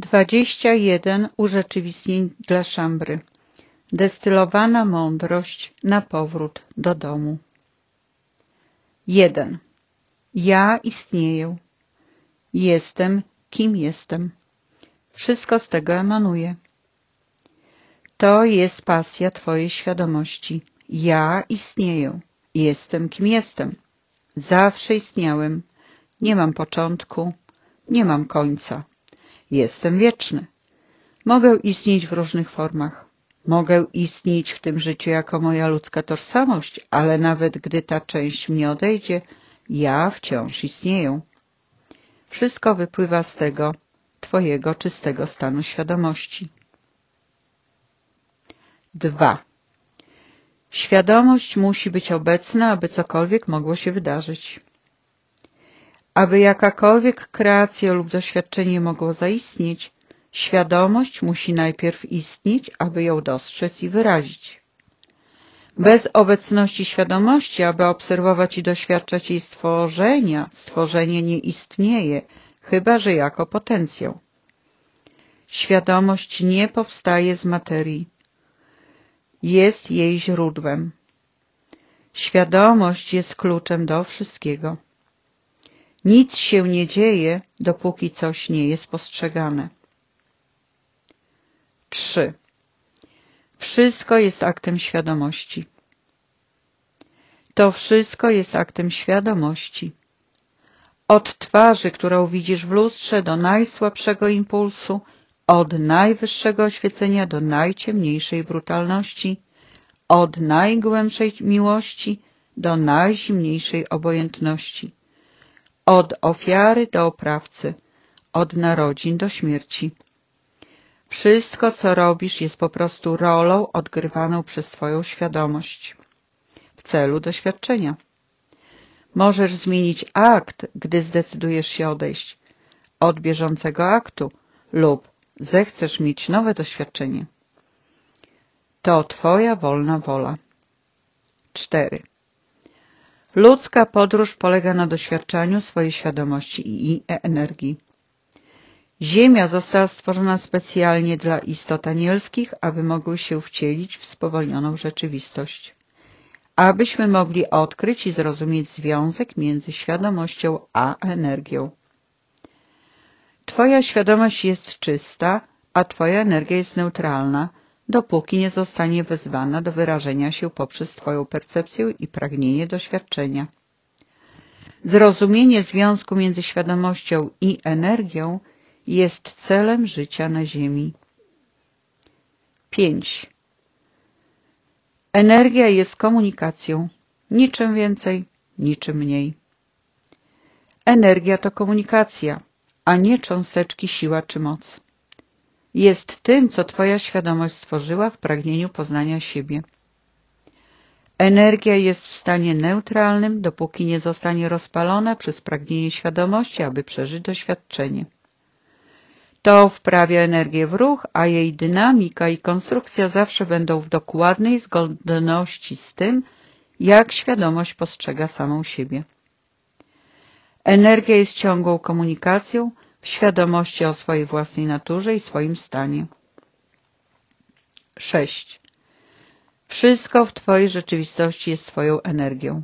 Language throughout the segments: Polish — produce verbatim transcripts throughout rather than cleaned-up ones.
dwadzieścia jeden urzeczywistnień dla Szambry. Destylowana mądrość na powrót do domu. jeden. Ja istnieję. Jestem, kim jestem. Wszystko z tego emanuje. To jest pasja Twojej świadomości. Ja istnieję. Jestem, kim jestem. Zawsze istniałem. Nie mam początku. Nie mam końca. Jestem wieczny. Mogę istnieć w różnych formach. Mogę istnieć w tym życiu jako moja ludzka tożsamość, ale nawet gdy ta część mnie odejdzie, ja wciąż istnieję. Wszystko wypływa z tego Twojego czystego stanu świadomości. dwa. Świadomość musi być obecna, aby cokolwiek mogło się wydarzyć. Aby jakakolwiek kreacja lub doświadczenie mogło zaistnieć, świadomość musi najpierw istnieć, aby ją dostrzec i wyrazić. Bez obecności świadomości, aby obserwować i doświadczać jej stworzenia, stworzenie nie istnieje, chyba że jako potencjał. Świadomość nie powstaje z materii. Jest jej źródłem. Świadomość jest kluczem do wszystkiego. Nic się nie dzieje, dopóki coś nie jest postrzegane. trzy. Wszystko jest aktem świadomości. To wszystko jest aktem świadomości. Od twarzy, którą widzisz w lustrze, do najsłabszego impulsu, od najwyższego oświecenia do najciemniejszej brutalności, od najgłębszej miłości do najzimniejszej obojętności, od ofiary do oprawcy, od narodzin do śmierci. Wszystko, co robisz, jest po prostu rolą odgrywaną przez Twoją świadomość w celu doświadczenia. Możesz zmienić akt, gdy zdecydujesz się odejść od bieżącego aktu lub zechcesz mieć nowe doświadczenie. To Twoja wolna wola. cztery. Ludzka podróż polega na doświadczaniu swojej świadomości i energii. Ziemia została stworzona specjalnie dla istot anielskich, aby mogły się wcielić w spowolnioną rzeczywistość. Abyśmy mogli odkryć i zrozumieć związek między świadomością a energią. Twoja świadomość jest czysta, a Twoja energia jest neutralna, dopóki nie zostanie wezwana do wyrażenia się poprzez Twoją percepcję i pragnienie doświadczenia. Zrozumienie związku między świadomością i energią jest celem życia na Ziemi. pięć. Energia jest komunikacją, niczym więcej, niczym mniej. Energia to komunikacja, a nie cząsteczki, siła czy moc. Jest tym, co Twoja świadomość stworzyła w pragnieniu poznania siebie. Energia jest w stanie neutralnym, dopóki nie zostanie rozpalona przez pragnienie świadomości, aby przeżyć doświadczenie. To wprawia energię w ruch, a jej dynamika i konstrukcja zawsze będą w dokładnej zgodności z tym, jak świadomość postrzega samą siebie. Energia jest ciągłą komunikacją w świadomości o swojej własnej naturze i swoim stanie. sześć. Wszystko w Twojej rzeczywistości jest Twoją energią.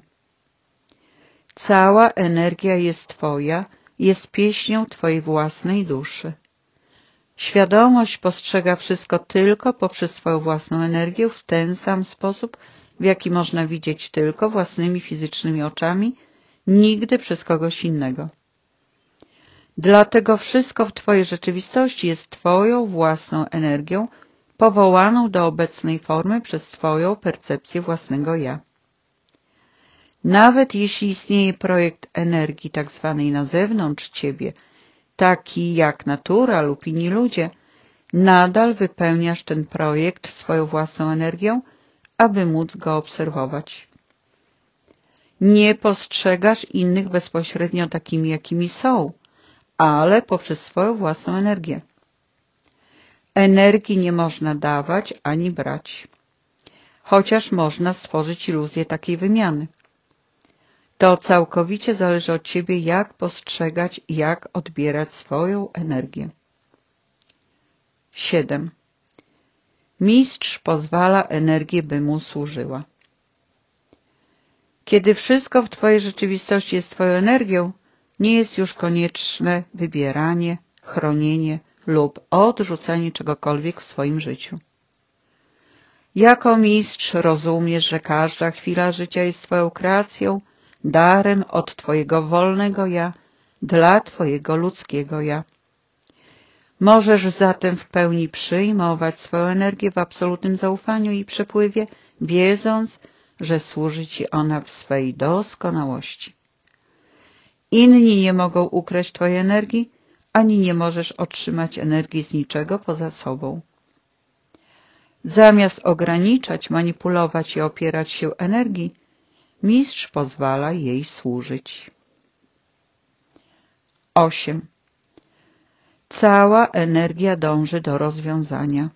Cała energia jest Twoja, jest pieśnią Twojej własnej duszy. Świadomość postrzega wszystko tylko poprzez swoją własną energię w ten sam sposób, w jaki można widzieć tylko własnymi fizycznymi oczami, nigdy przez kogoś innego. Dlatego wszystko w Twojej rzeczywistości jest Twoją własną energią, powołaną do obecnej formy przez Twoją percepcję własnego ja. Nawet jeśli istnieje projekt energii tak zwanej na zewnątrz Ciebie, taki jak natura lub inni ludzie, nadal wypełniasz ten projekt swoją własną energią, aby móc go obserwować. Nie postrzegasz innych bezpośrednio takimi, jakimi są, ale poprzez swoją własną energię. Energii nie można dawać ani brać, chociaż można stworzyć iluzję takiej wymiany. To całkowicie zależy od Ciebie, jak postrzegać i jak odbierać swoją energię. siedem. Mistrz pozwala energię, by mu służyła. Kiedy wszystko w twojej rzeczywistości jest twoją energią, nie jest już konieczne wybieranie, chronienie lub odrzucanie czegokolwiek w swoim życiu. Jako mistrz rozumiesz, że każda chwila życia jest twoją kreacją, darem od twojego wolnego ja dla twojego ludzkiego ja. Możesz zatem w pełni przyjmować swoją energię w absolutnym zaufaniu i przepływie, wiedząc, że służy ci ona w swej doskonałości. Inni nie mogą ukraść twojej energii, ani nie możesz otrzymać energii z niczego poza sobą. Zamiast ograniczać, manipulować i opierać się energii, mistrz pozwala jej służyć. osiem. Cała energia dąży do rozwiązania.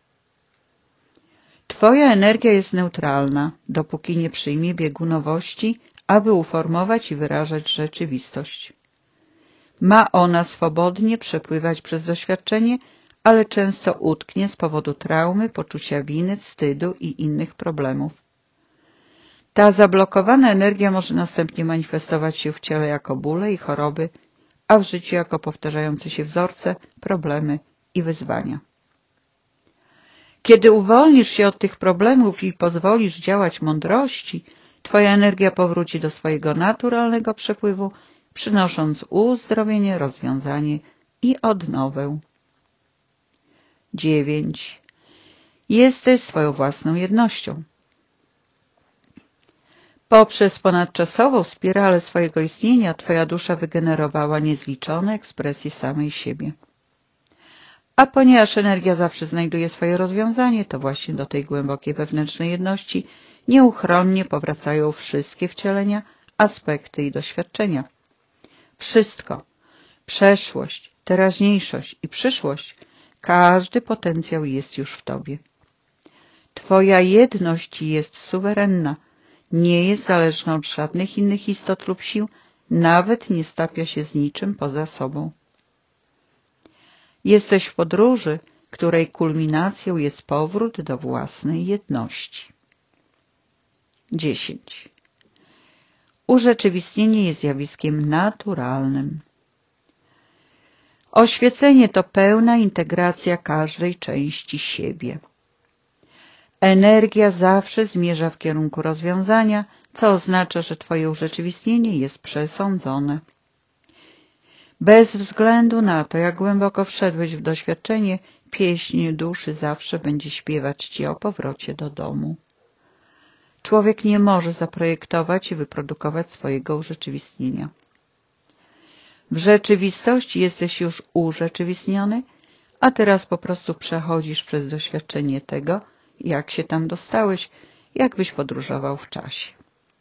Twoja energia jest neutralna, dopóki nie przyjmie biegunowości, aby uformować i wyrażać rzeczywistość. Ma ona swobodnie przepływać przez doświadczenie, ale często utknie z powodu traumy, poczucia winy, wstydu i innych problemów. Ta zablokowana energia może następnie manifestować się w ciele jako bóle i choroby, a w życiu jako powtarzające się wzorce, problemy i wyzwania. Kiedy uwolnisz się od tych problemów i pozwolisz działać mądrości, twoja energia powróci do swojego naturalnego przepływu, przynosząc uzdrowienie, rozwiązanie i odnowę. dziewięć. Jesteś swoją własną jednością. Poprzez ponadczasową spiralę swojego istnienia twoja dusza wygenerowała niezliczone ekspresje samej siebie. A ponieważ energia zawsze znajduje swoje rozwiązanie, to właśnie do tej głębokiej wewnętrznej jedności nieuchronnie powracają wszystkie wcielenia, aspekty i doświadczenia. Wszystko, przeszłość, teraźniejszość i przyszłość, każdy potencjał jest już w tobie. Twoja jedność jest suwerenna, nie jest zależna od żadnych innych istot lub sił, nawet nie stapia się z niczym poza sobą. Jesteś w podróży, której kulminacją jest powrót do własnej jedności. dziesięć. Urzeczywistnienie jest zjawiskiem naturalnym. Oświecenie to pełna integracja każdej części siebie. Energia zawsze zmierza w kierunku rozwiązania, co oznacza, że twoje urzeczywistnienie jest przesądzone. Bez względu na to, jak głęboko wszedłeś w doświadczenie, pieśń duszy zawsze będzie śpiewać ci o powrocie do domu. Człowiek nie może zaprojektować i wyprodukować swojego urzeczywistnienia. W rzeczywistości jesteś już urzeczywistniony, a teraz po prostu przechodzisz przez doświadczenie tego, jak się tam dostałeś, jakbyś podróżował w czasie.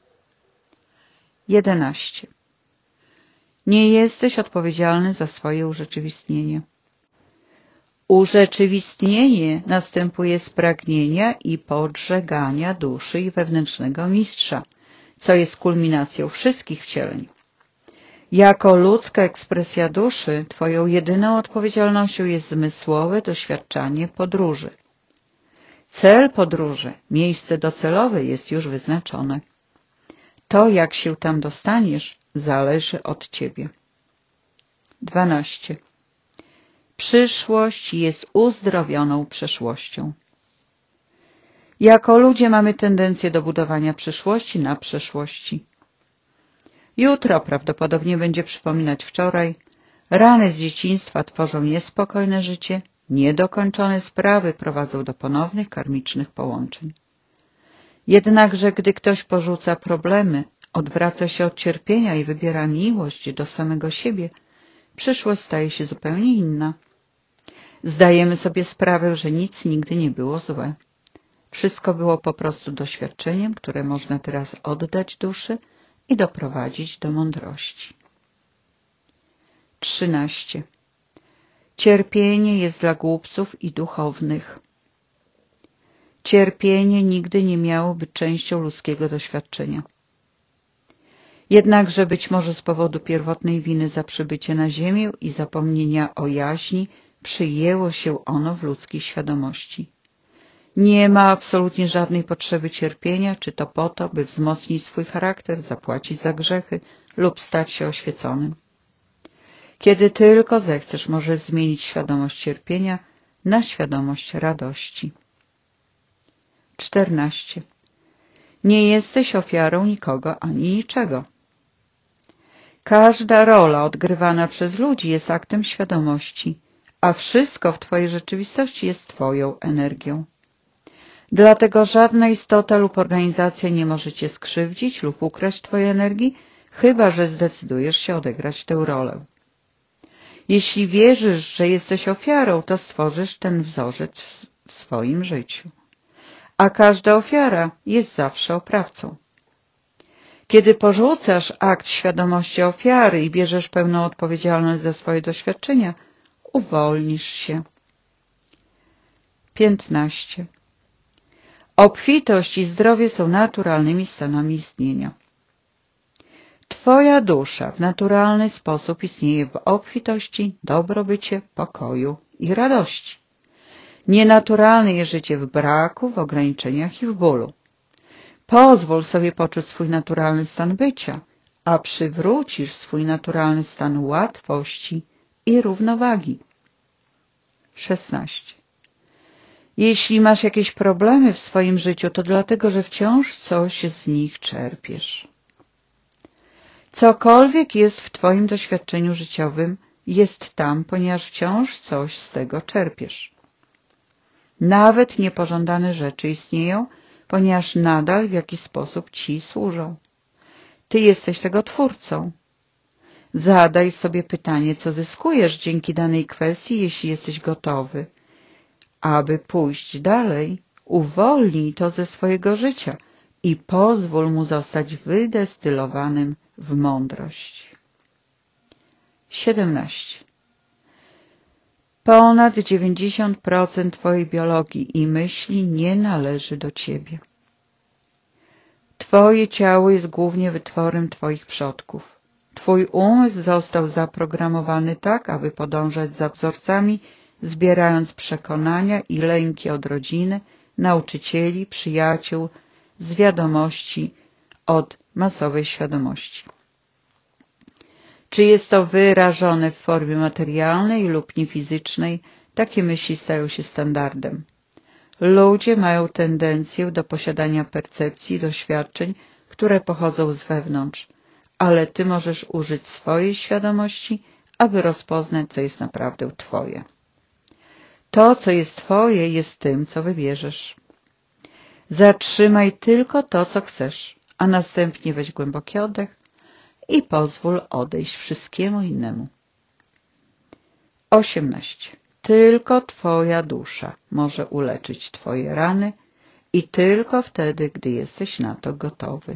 jedenaście. Nie jesteś odpowiedzialny za swoje urzeczywistnienie. Urzeczywistnienie następuje z pragnienia i podżegania duszy i wewnętrznego mistrza, co jest kulminacją wszystkich wcieleń. Jako ludzka ekspresja duszy, twoją jedyną odpowiedzialnością jest zmysłowe doświadczanie podróży. Cel podróży, miejsce docelowe jest już wyznaczone. To, jak się tam dostaniesz, zależy od ciebie. dwanaście. Przyszłość jest uzdrowioną przeszłością. Jako ludzie mamy tendencję do budowania przyszłości na przeszłości. Jutro prawdopodobnie będzie przypominać wczoraj. Rany z dzieciństwa tworzą niespokojne życie, niedokończone sprawy prowadzą do ponownych karmicznych połączeń. Jednakże gdy ktoś porzuca problemy, odwraca się od cierpienia i wybiera miłość do samego siebie, przyszłość staje się zupełnie inna. Zdajemy sobie sprawę, że nic nigdy nie było złe. Wszystko było po prostu doświadczeniem, które można teraz oddać duszy i doprowadzić do mądrości. trzynaście. Cierpienie jest dla głupców i duchownych. Cierpienie nigdy nie miało być częścią ludzkiego doświadczenia. Jednakże być może z powodu pierwotnej winy za przybycie na ziemię i zapomnienia o jaźni przyjęło się ono w ludzkiej świadomości. Nie ma absolutnie żadnej potrzeby cierpienia, czy to po to, by wzmocnić swój charakter, zapłacić za grzechy lub stać się oświeconym. Kiedy tylko zechcesz, możesz zmienić świadomość cierpienia na świadomość radości. czternaście. Nie jesteś ofiarą nikogo ani niczego. Każda rola odgrywana przez ludzi jest aktem świadomości, a wszystko w twojej rzeczywistości jest twoją energią. Dlatego żadna istota lub organizacja nie może cię skrzywdzić lub ukraść twojej energii, chyba że zdecydujesz się odegrać tę rolę. Jeśli wierzysz, że jesteś ofiarą, to stworzysz ten wzorzec w swoim życiu. A każda ofiara jest zawsze oprawcą. Kiedy porzucasz akt świadomości ofiary i bierzesz pełną odpowiedzialność za swoje doświadczenia, uwolnisz się. piętnaście. Obfitość i zdrowie są naturalnymi stanami istnienia. Twoja dusza w naturalny sposób istnieje w obfitości, dobrobycie, pokoju i radości. Nienaturalne jest życie w braku, w ograniczeniach i w bólu. Pozwól sobie poczuć swój naturalny stan bycia, a przywrócisz swój naturalny stan łatwości i równowagi. szesnaście. Jeśli masz jakieś problemy w swoim życiu, to dlatego, że wciąż coś z nich czerpiesz. Cokolwiek jest w twoim doświadczeniu życiowym, jest tam, ponieważ wciąż coś z tego czerpiesz. Nawet niepożądane rzeczy istnieją, ponieważ nadal w jakiś sposób ci służą. Ty jesteś tego twórcą. Zadaj sobie pytanie, co zyskujesz dzięki danej kwestii, jeśli jesteś gotowy. Aby pójść dalej, uwolnij to ze swojego życia i pozwól mu zostać wydestylowanym w mądrość. siedemnaście. Ponad dziewięćdziesiąt procent twojej biologii i myśli nie należy do ciebie. Twoje ciało jest głównie wytworem twoich przodków. Twój umysł został zaprogramowany tak, aby podążać za wzorcami, zbierając przekonania i lęki od rodziny, nauczycieli, przyjaciół, z wiadomości od masowej świadomości. Czy jest to wyrażone w formie materialnej lub niefizycznej, takie myśli stają się standardem. Ludzie mają tendencję do posiadania percepcji i doświadczeń, które pochodzą z wewnątrz, ale ty możesz użyć swojej świadomości, aby rozpoznać, co jest naprawdę twoje. To, co jest twoje, jest tym, co wybierzesz. Zatrzymaj tylko to, co chcesz, a następnie weź głęboki oddech i pozwól odejść wszystkiemu innemu. osiemnaście. Tylko twoja dusza może uleczyć twoje rany i tylko wtedy, gdy jesteś na to gotowy.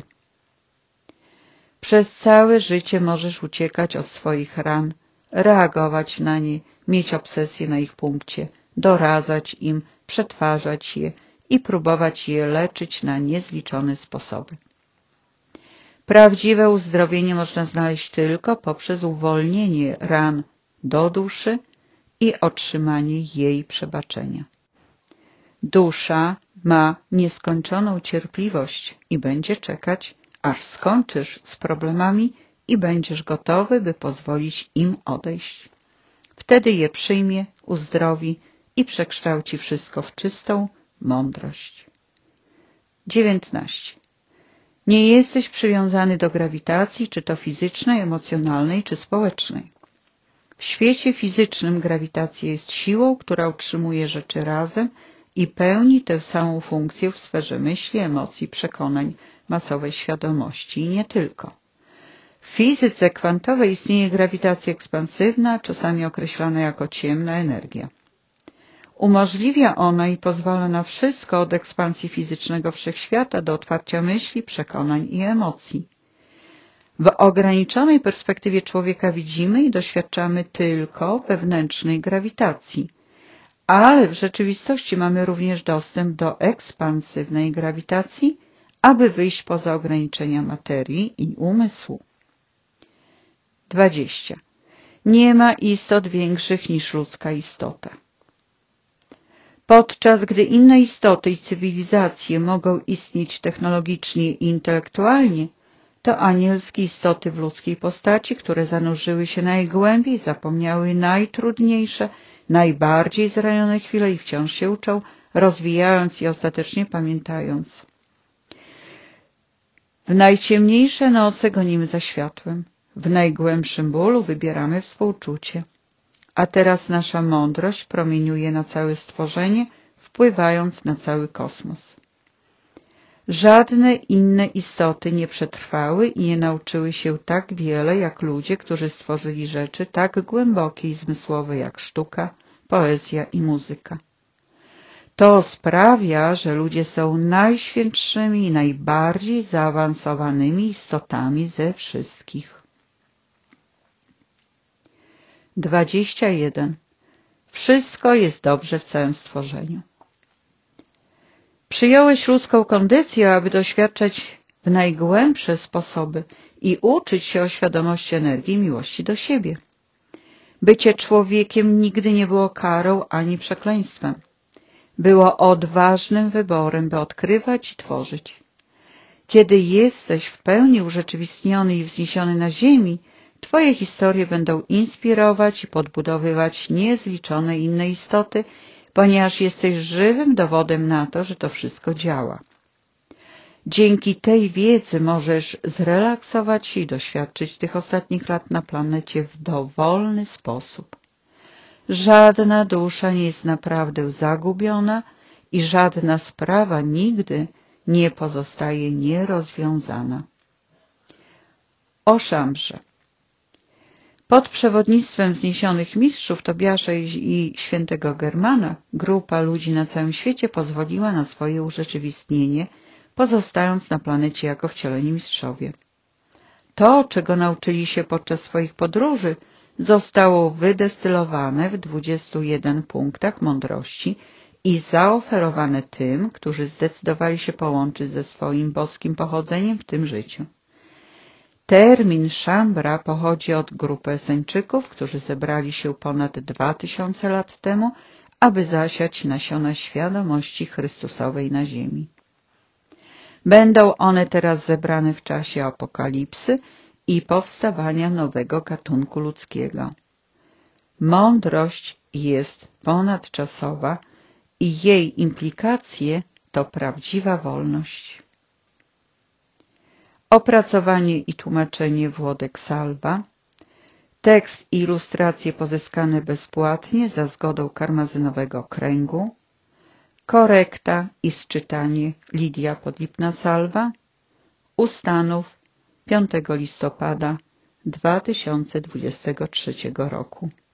Przez całe życie możesz uciekać od swoich ran, reagować na nie, mieć obsesję na ich punkcie, doradzać im, przetwarzać je i próbować je leczyć na niezliczone sposoby. Prawdziwe uzdrowienie można znaleźć tylko poprzez uwolnienie ran do duszy i otrzymanie jej przebaczenia. Dusza ma nieskończoną cierpliwość i będzie czekać, aż skończysz z problemami i będziesz gotowy, by pozwolić im odejść. Wtedy je przyjmie, uzdrowi i przekształci wszystko w czystą mądrość. dziewiętnaście. Nie jesteś przywiązany do grawitacji, czy to fizycznej, emocjonalnej, czy społecznej. W świecie fizycznym grawitacja jest siłą, która utrzymuje rzeczy razem i pełni tę samą funkcję w sferze myśli, emocji, przekonań, masowej świadomości i nie tylko. W fizyce kwantowej istnieje grawitacja ekspansywna, czasami określana jako ciemna energia. Umożliwia ona i pozwala na wszystko od ekspansji fizycznego wszechświata do otwarcia myśli, przekonań i emocji. W ograniczonej perspektywie człowieka widzimy i doświadczamy tylko wewnętrznej grawitacji, ale w rzeczywistości mamy również dostęp do ekspansywnej grawitacji, aby wyjść poza ograniczenia materii i umysłu. dwadzieścia. Nie ma istot większych niż ludzka istota. Podczas gdy inne istoty i cywilizacje mogą istnieć technologicznie i intelektualnie, to anielskie istoty w ludzkiej postaci, które zanurzyły się najgłębiej, zapomniały najtrudniejsze, najbardziej zranione chwile i wciąż się uczą, rozwijając i ostatecznie pamiętając. W najciemniejsze noce gonimy za światłem, w najgłębszym bólu wybieramy współczucie. A teraz nasza mądrość promieniuje na całe stworzenie, wpływając na cały kosmos. Żadne inne istoty nie przetrwały i nie nauczyły się tak wiele jak ludzie, którzy stworzyli rzeczy tak głębokie i zmysłowe jak sztuka, poezja i muzyka. To sprawia, że ludzie są najświętszymi i najbardziej zaawansowanymi istotami ze wszystkich. dwadzieścia jeden. Wszystko jest dobrze w całym stworzeniu. Przyjąłeś ludzką kondycję, aby doświadczać w najgłębsze sposoby i uczyć się o świadomości energii i miłości do siebie. Bycie człowiekiem nigdy nie było karą ani przekleństwem. Było odważnym wyborem, by odkrywać i tworzyć. Kiedy jesteś w pełni urzeczywistniony i wzniesiony na ziemi, Twoje historie będą inspirować i podbudowywać niezliczone inne istoty, ponieważ jesteś żywym dowodem na to, że to wszystko działa. Dzięki tej wiedzy możesz zrelaksować się i doświadczyć tych ostatnich lat na planecie w dowolny sposób. Żadna dusza nie jest naprawdę zagubiona i żadna sprawa nigdy nie pozostaje nierozwiązana. O Szambrze. Pod przewodnictwem wzniesionych mistrzów Tobiasza i świętego Germana grupa ludzi na całym świecie pozwoliła na swoje urzeczywistnienie, pozostając na planecie jako wcieleni mistrzowie. To, czego nauczyli się podczas swoich podróży, zostało wydestylowane w dwudziestu jeden punktach mądrości i zaoferowane tym, którzy zdecydowali się połączyć ze swoim boskim pochodzeniem w tym życiu. Termin Szambra pochodzi od grupy Eseńczyków, którzy zebrali się ponad dwa tysiące lat temu, aby zasiać nasiona świadomości Chrystusowej na ziemi. Będą one teraz zebrane w czasie apokalipsy i powstawania nowego gatunku ludzkiego. Mądrość jest ponadczasowa i jej implikacje to prawdziwa wolność. Opracowanie i tłumaczenie Włodek Salwa. Tekst i ilustracje pozyskane bezpłatnie za zgodą Karmazynowego Kręgu. Korekta i sczytanie Lidia Podlipna-Salwa. Ustanów piątego listopada dwa tysiące dwudziestego trzeciego roku.